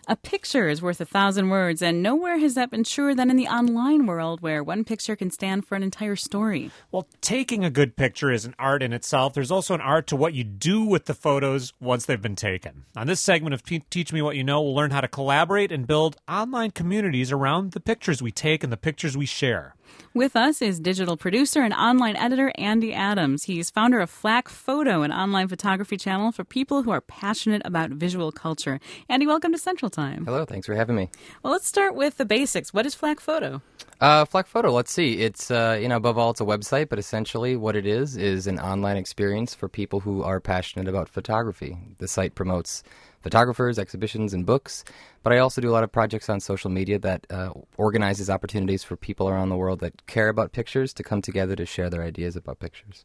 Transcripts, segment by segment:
A picture is worth 1,000 words, and nowhere has that been truer than in the online world, where one picture can stand for an entire story. Well, taking a good picture is an art in itself. There's also an art to what you do with the photos once they've been taken. On this segment of Teach Me What You Know, we'll learn how to collaborate and build online communities around the pictures we take and the pictures we share. With us is digital producer and online editor Andy Adams. He's founder of Flack Photo, an online photography channel for people who are passionate about visual culture. Andy, welcome to Central Time. Hello, thanks for having me. Well, let's start with the basics. What is Flack Photo? Flack Photo, let's see. It's, above all, it's a website, but essentially what it is an online experience for people who are passionate about photography. The site promotes photographers, exhibitions, and books, but I also do a lot of projects on social media that organizes opportunities for people around the world that care about pictures to come together to share their ideas about pictures.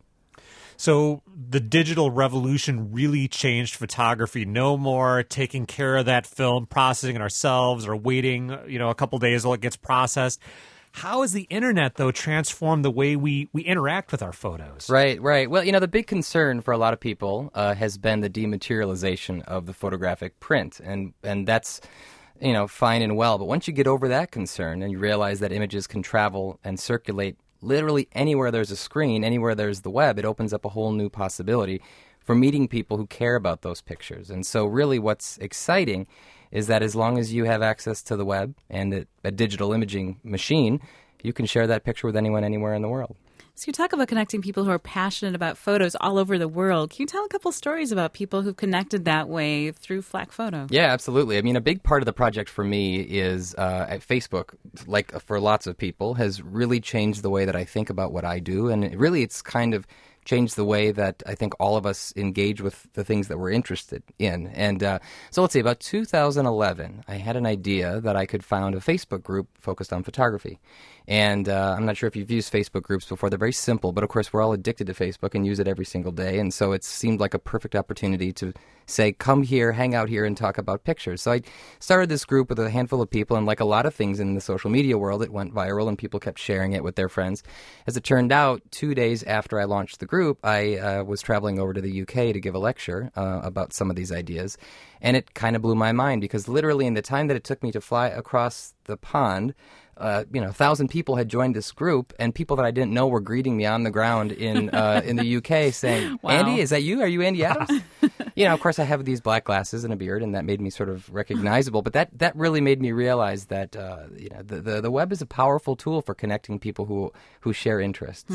So the digital revolution really changed photography. No more taking care of that film, processing it ourselves, or waiting, a couple days while it gets processed. How has the internet, though, transformed the way we interact with our photos? Right. Well, the big concern for a lot of people has been the dematerialization of the photographic print, and that's, fine and well. But once you get over that concern and you realize that images can travel and circulate literally anywhere there's a screen, anywhere there's the web, it opens up a whole new possibility for meeting people who care about those pictures. And so really what's exciting is that as long as you have access to the web and a digital imaging machine, you can share that picture with anyone, anywhere in the world. So you talk about connecting people who are passionate about photos all over the world. Can you tell a couple stories about people who've connected that way through Flack Photo? Yeah, absolutely. I mean, a big part of the project for me is Facebook, like for lots of people, has really changed the way that I think about what I do. And it's kind of changed the way that I think all of us engage with the things that we're interested in. And so let's see, about 2011, I had an idea that I could found a Facebook group focused on photography. And I'm not sure if you've used Facebook groups before. They're very simple, but of course we're all addicted to Facebook and use it every single day. And so it seemed like a perfect opportunity to say, come here, hang out here, and talk about pictures. So I started this group with a handful of people, and like a lot of things in the social media world, it went viral and people kept sharing it with their friends. As it turned out, 2 days after I launched the group, I was traveling over to the UK to give a lecture about some of these ideas. And it kind of blew my mind because literally in the time that it took me to fly across the pond, 1,000 people had joined this group, and people that I didn't know were greeting me on the ground in the UK saying, wow. Andy, is that you? Are you Andy Adams? Of course I have these black glasses and a beard, and that made me sort of recognizable. But that really made me realize that the web is a powerful tool for connecting people who share interests.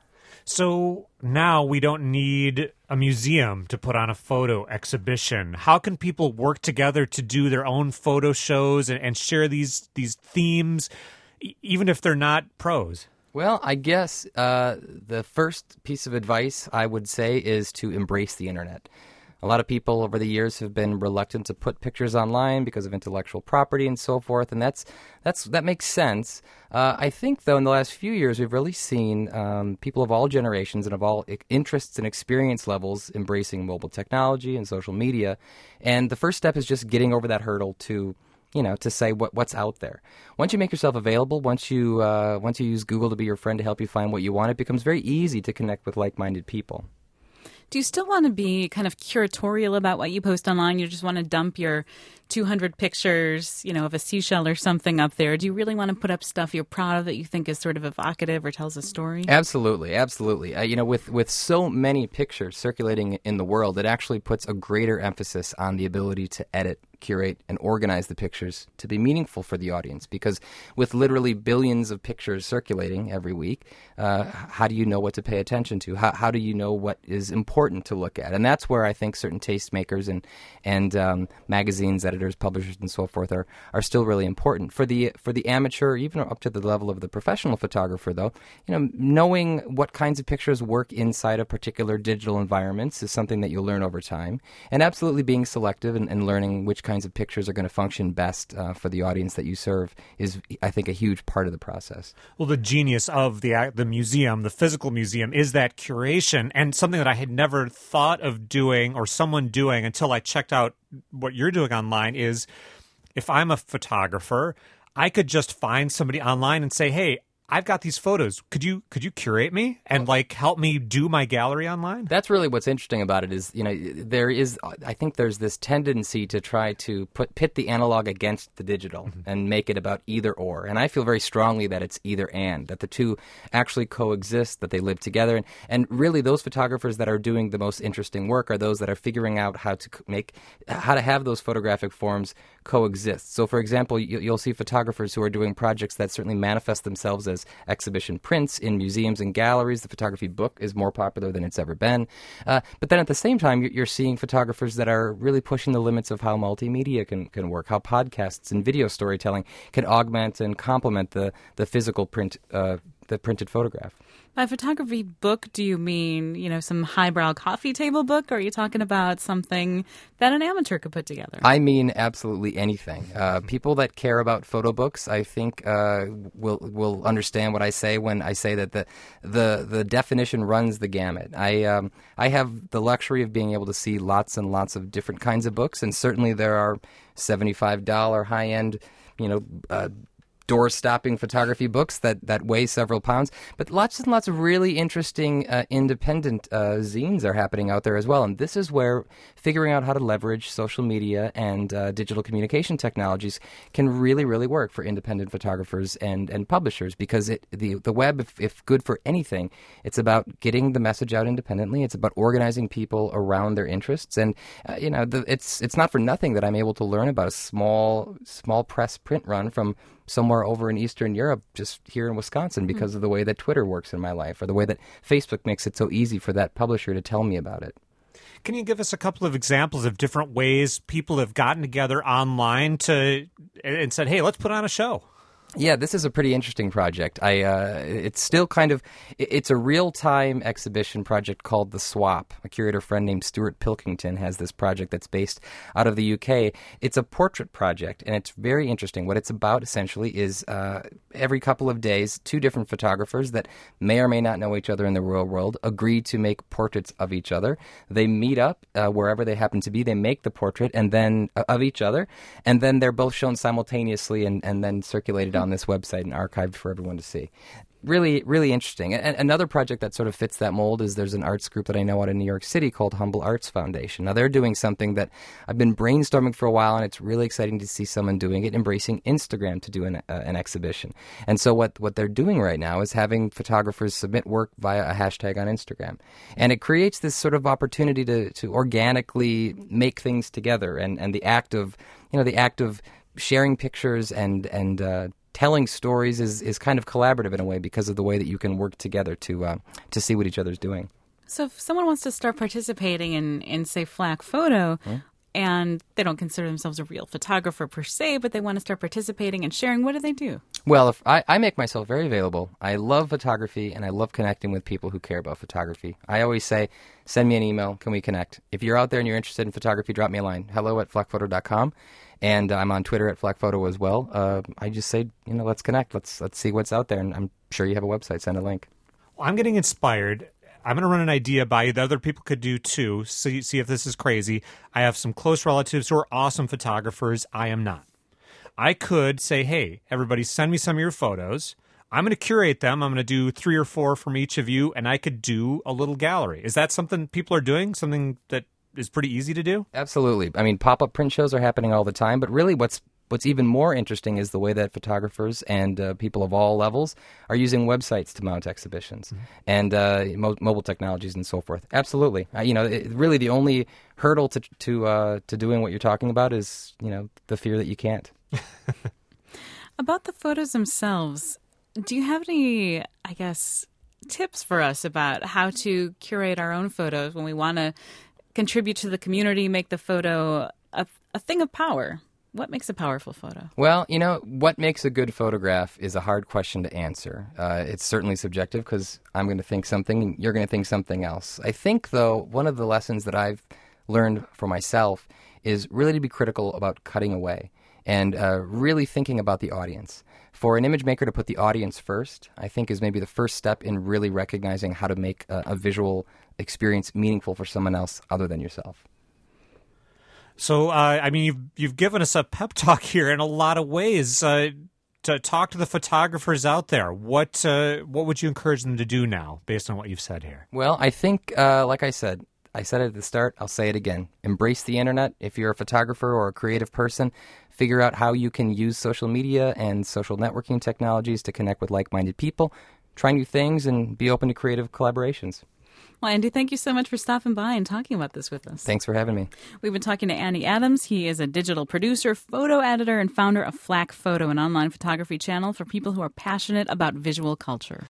So now we don't need a museum to put on a photo exhibition. How can people work together to do their own photo shows and share these themes, even if they're not pros? Well, I guess the first piece of advice I would say is to embrace the internet. A lot of people over the years have been reluctant to put pictures online because of intellectual property and so forth, and that makes sense. I think, though, in the last few years, we've really seen people of all generations and of all interests and experience levels embracing mobile technology and social media. And the first step is just getting over that hurdle to say what's out there. Once you make yourself available, once you use Google to be your friend to help you find what you want, it becomes very easy to connect with like-minded people. Do you still want to be kind of curatorial about what you post online? You just want to dump your 200 pictures, of a seashell or something up there? Do you really want to put up stuff you're proud of that you think is sort of evocative or tells a story? Absolutely. With so many pictures circulating in the world, it actually puts a greater emphasis on the ability to edit, curate, and organize the pictures to be meaningful for the audience. Because with literally billions of pictures circulating every week, how do you know what to pay attention to? How do you know what is important to look at? And that's where I think certain tastemakers and magazines, editors, publishers, and so forth are still really important. For the amateur, even up to the level of the professional photographer, though, knowing what kinds of pictures work inside of particular digital environments is something that you'll learn over time. And absolutely being selective and learning which kinds of pictures are going to function best for the audience that you serve is, I think, a huge part of the process. Well, the genius of the museum, the physical museum, is that curation, and something that I had never thought of doing or someone doing until I checked out what you're doing online is, if I'm a photographer, I could just find somebody online and say, hey, I've got these photos. Could you curate me and like help me do my gallery online? That's really what's interesting about it is, I think there's this tendency to try to pit the analog against the digital and make it about either or. And I feel very strongly that it's either and, that the two actually coexist, that they live together. And really those photographers that are doing the most interesting work are those that are figuring out how to have those photographic forms coexist. So for example, you'll see photographers who are doing projects that certainly manifest themselves as exhibition prints in museums and galleries. The photography book is more popular than it's ever been. But then at the same time, you're seeing photographers that are really pushing the limits of how multimedia can work, how podcasts and video storytelling can augment and complement the physical print, the printed photograph. By photography book, do you mean, some highbrow coffee table book, or are you talking about something that an amateur could put together? I mean absolutely anything. People that care about photo books, I think, will understand what I say when I say that the definition runs the gamut. I have the luxury of being able to see lots and lots of different kinds of books, and certainly there are $75 high-end, door-stopping photography books that weigh several pounds. But lots and lots of really interesting independent zines are happening out there as well. And this is where figuring out how to leverage social media and digital communication technologies can really, really work for independent photographers and publishers, because the web, if good for anything, it's about getting the message out independently. It's about organizing people around their interests. And, it's not for nothing that I'm able to learn about a small press print run from somewhere over in Eastern Europe, just here in Wisconsin, because of the way that Twitter works in my life, or the way that Facebook makes it so easy for that publisher to tell me about it. Can you give us a couple of examples of different ways people have gotten together online and said, hey, let's put on a show? Yeah, this is a pretty interesting project. It's still it's a real-time exhibition project called The Swap. A curator friend named Stuart Pilkington has this project that's based out of the UK. It's a portrait project, and it's very interesting. What it's about, essentially, is every couple of days, two different photographers that may or may not know each other in the real world agree to make portraits of each other. They meet up wherever they happen to be. They make the portrait and then of each other, and then they're both shown simultaneously and then circulated on this website and archived for everyone to see. Really, really interesting. And another project that sort of fits that mold is there's an arts group that I know out in New York City called Humble Arts Foundation. Now, they're doing something that I've been brainstorming for a while, and it's really exciting to see someone doing it, embracing Instagram to do an exhibition. And so what they're doing right now is having photographers submit work via a hashtag on Instagram. And it creates this sort of opportunity to organically make things together. And the act of sharing pictures and telling stories is kind of collaborative in a way, because of the way that you can work together to see what each other's doing. So if someone wants to start participating in say, FLAC Photo, and they don't consider themselves a real photographer per se, but they want to start participating and sharing, what do they do? Well, if I make myself very available. I love photography, and I love connecting with people who care about photography. I always say, send me an email. Can we connect? If you're out there and you're interested in photography, drop me a line. hello@flacphoto.com. And I'm on Twitter @FlacPhoto as well. I just say, let's connect. Let's see what's out there. And I'm sure you have a website. Send a link. Well, I'm getting inspired. I'm going to run an idea by you that other people could do too. See if this is crazy. I have some close relatives who are awesome photographers. I am not. I could say, hey, everybody, send me some of your photos. I'm going to curate them. I'm going to do 3 or 4 from each of you, and I could do a little gallery. Is that something people are doing? Something that is pretty easy to do? Absolutely. I mean, pop-up print shows are happening all the time, but really what's even more interesting is the way that photographers and people of all levels are using websites to mount exhibitions and mobile technologies and so forth. Absolutely. Really the only hurdle to doing what you're talking about is, the fear that you can't. About the photos themselves, do you have any, tips for us about how to curate our own photos when we want to contribute to the community, make the photo a thing of power? What makes a powerful photo? Well, what makes a good photograph is a hard question to answer. It's certainly subjective, because I'm going to think something and you're going to think something else. I think, though, one of the lessons that I've learned for myself is really to be critical about cutting away and really thinking about the audience. For an image maker to put the audience first, I think, is maybe the first step in really recognizing how to make a visual experience meaningful for someone else other than yourself. So, you've given us a pep talk here in a lot of ways. talk to the photographers out there. What would you encourage them to do now, based on what you've said here? Well, I think, like I said it at the start, I'll say it again. Embrace the internet. If you're a photographer or a creative person, figure out how you can use social media and social networking technologies to connect with like-minded people, try new things, and be open to creative collaborations. Well, Andy, thank you so much for stopping by and talking about this with us. Thanks for having me. We've been talking to Andy Adams. He is a digital producer, photo editor, and founder of Flack Photo, an online photography channel for people who are passionate about visual culture.